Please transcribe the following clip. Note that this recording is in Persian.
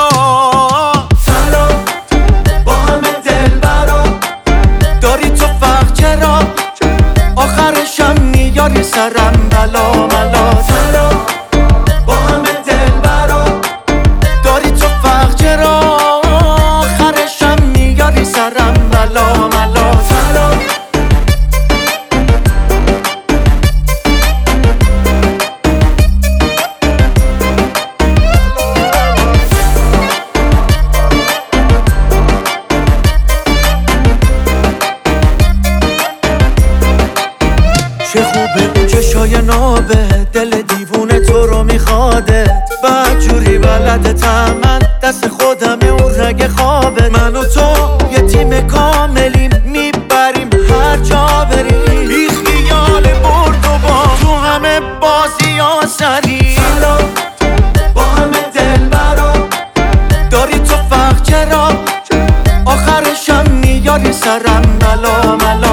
سلام با همه دلبرا، داری تو فرق چرا؟ آخرشم میاری سرم بلا ملا. سلام با همه دلبرا، داری تو فرق چرا؟ آخرشم میاری سرم بلا ملا. سلام چه خوبه اون چشای نابه، دل دیوونه تو رو میخواده. بدجوری بلدتم من، دست خودمه اون رگ خوابه. من و تو یه تیم کاملیم، میبریم هر جا بریم. بی خیال برد و با تو همه بازی ها سری. سلام با همه دلبرا، داری تو فرق چرا؟ آخرشم میاری سرم بلا ملا.